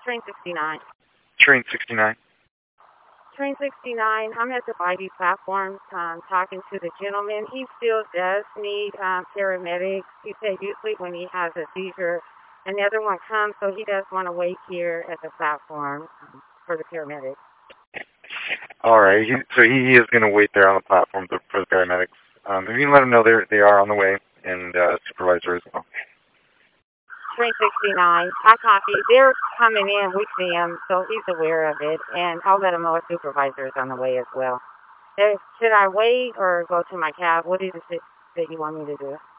Train 69. Train 69. Train 69, I'm at the Bybee platform talking to the gentleman. He still does need paramedics. He said usually when he has a seizure, another one comes, so he does want to wait here at the platform for the paramedics. All right. So he is going to wait there on the platform for the paramedics. If you can let him know they are on the way, and supervisor as well. Train 69. I copy. They're coming in. We see him, so he's aware of it. And I'll let him know a supervisor is on the way as well. Should I wait or go to my cab? What is it that you want me to do?